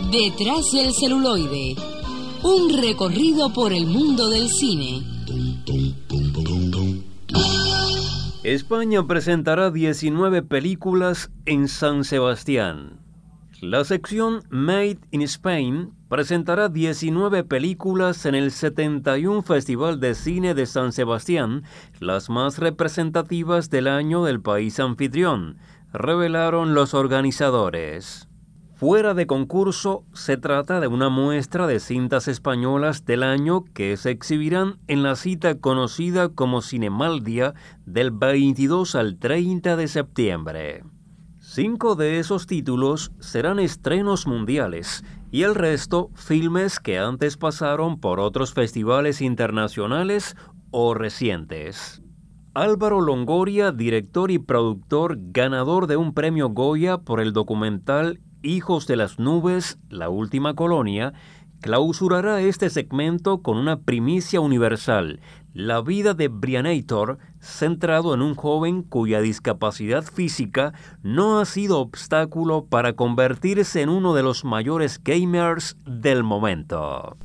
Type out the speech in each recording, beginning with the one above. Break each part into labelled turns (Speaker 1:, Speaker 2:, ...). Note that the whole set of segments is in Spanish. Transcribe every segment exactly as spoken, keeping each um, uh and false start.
Speaker 1: Detrás del celuloide, un recorrido por el mundo del cine.
Speaker 2: España presentará diecinueve películas en San Sebastián. La sección Made in Spain presentará diecinueve películas en el setenta y uno Festival de Cine de San Sebastián, las más representativas del año del país anfitrión, revelaron los organizadores. Fuera de concurso, se trata de una muestra de cintas españolas del año que se exhibirán en la cita conocida como Cinemaldia del veintidós al treinta de septiembre. Cinco de esos títulos serán estrenos mundiales y el resto filmes que antes pasaron por otros festivales internacionales o recientes. Álvaro Longoria, director y productor ganador de un premio Goya por el documental Hijos de las Nubes, la última colonia, clausurará este segmento con una primicia universal, la vida de Brianator, centrado en un joven cuya discapacidad física no ha sido obstáculo para convertirse en uno de los mayores gamers del momento.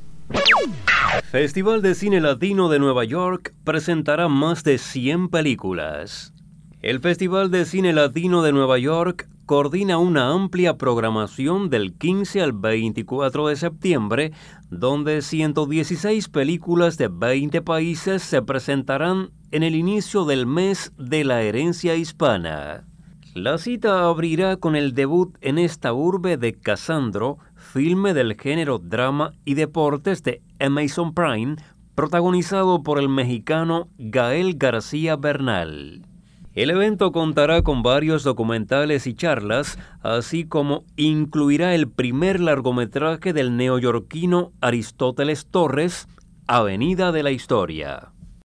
Speaker 2: Festival de Cine Latino de Nueva York presentará más de cien películas. El Festival de Cine Latino de Nueva York coordina una amplia programación del quince al veinticuatro de septiembre, donde ciento dieciséis películas de veinte países se presentarán en el inicio del mes de la herencia hispana. La cita abrirá con el debut en esta urbe de Casandro, filme del género drama y deportes de Amazon Prime, protagonizado por el mexicano Gael García Bernal. El evento contará con varios documentales y charlas, así como incluirá el primer largometraje del neoyorquino Aristóteles Torres, Avenida de la Historia.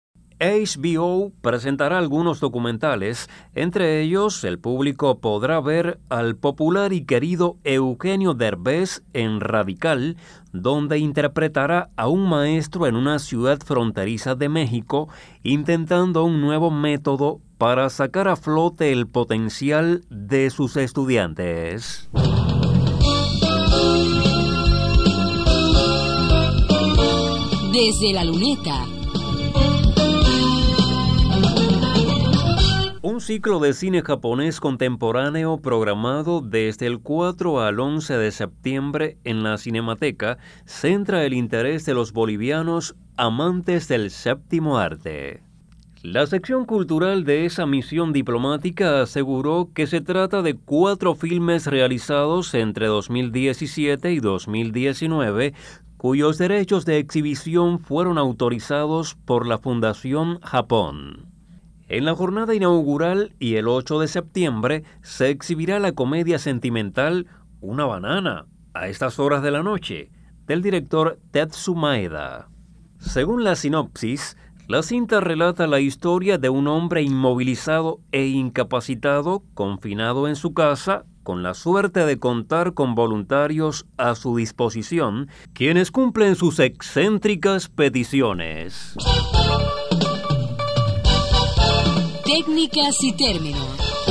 Speaker 2: H B O presentará algunos documentales, entre ellos el público podrá ver al popular y querido Eugenio Derbez en Radical, donde interpretará a un maestro en una ciudad fronteriza de México, intentando un nuevo método para sacar a flote el potencial de sus estudiantes.
Speaker 1: Desde la luneta.
Speaker 2: Un ciclo de cine japonés contemporáneo programado desde el cuatro al once de septiembre en la Cinemateca centra el interés de los bolivianos amantes del séptimo arte. La sección cultural de esa misión diplomática aseguró que se trata de cuatro filmes realizados entre dos mil diecisiete y dos mil diecinueve, cuyos derechos de exhibición fueron autorizados por la Fundación Japón. En la jornada inaugural y el ocho de septiembre se exhibirá la comedia sentimental Una banana, a estas horas de la noche, del director Tetsu Maeda. Según la sinopsis, la cinta relata la historia de un hombre inmovilizado e incapacitado, confinado en su casa, con la suerte de contar con voluntarios a su disposición, quienes cumplen sus excéntricas peticiones.
Speaker 1: Técnicas y términos.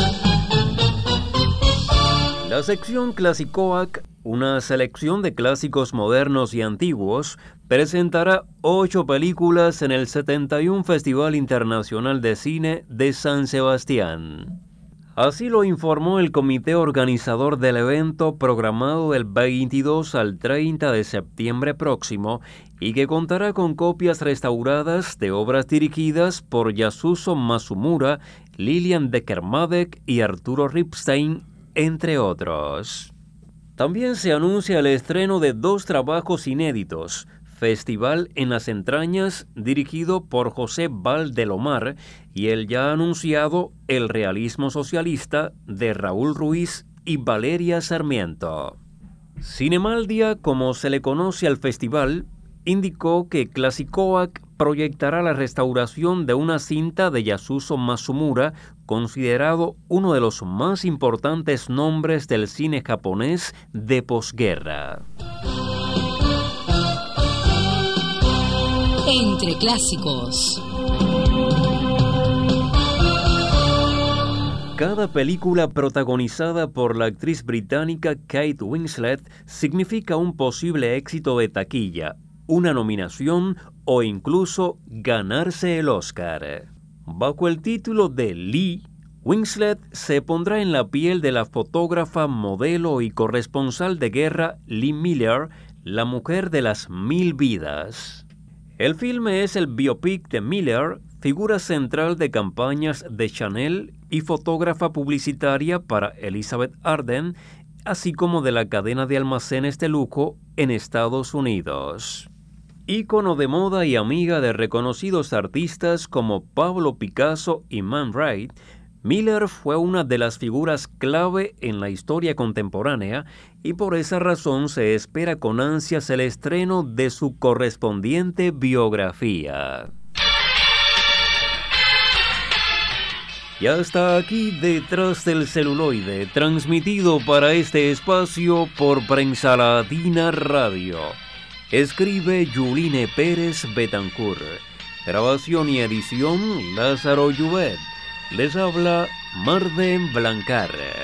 Speaker 2: La sección Clasicoac, una selección de clásicos modernos y antiguos, presentará ocho películas en el setenta y uno Festival Internacional de Cine de San Sebastián. Así lo informó el comité organizador del evento, programado del veintidós al treinta de septiembre próximo y que contará con copias restauradas de obras dirigidas por Yasuzo Masumura, Lilian Decker-Madec y Arturo Ripstein, entre otros. También se anuncia el estreno de dos trabajos inéditos: Festival en las Entrañas, dirigido por José Valdelomar, y el ya anunciado El Realismo Socialista, de Raúl Ruiz y Valeria Sarmiento. Cinemaldia, como se le conoce al festival, indicó que Clasicoac proyectará la restauración de una cinta de Yasuzo Masumura, considerado uno de los más importantes nombres del cine japonés de posguerra.
Speaker 1: Entre clásicos.
Speaker 2: Cada película protagonizada por la actriz británica Kate Winslet significa un posible éxito de taquilla, una nominación o incluso ganarse el Oscar. Bajo el título de Lee, Winslet se pondrá en la piel de la fotógrafa, modelo y corresponsal de guerra Lee Miller, la mujer de las mil vidas. El filme es el biopic de Miller, figura central de campañas de Chanel y fotógrafa publicitaria para Elizabeth Arden, así como de la cadena de almacenes de lujo en Estados Unidos. Ícono de moda y amiga de reconocidos artistas como Pablo Picasso y Man Ray, Miller fue una de las figuras clave en la historia contemporánea y por esa razón se espera con ansias el estreno de su correspondiente biografía. Ya está aquí Detrás del Celuloide, transmitido para este espacio por Prensa Latina Radio. Escribe Yuline Pérez Betancourt. Grabación y edición Lázaro Lluvet. Les habla Marden Blancar.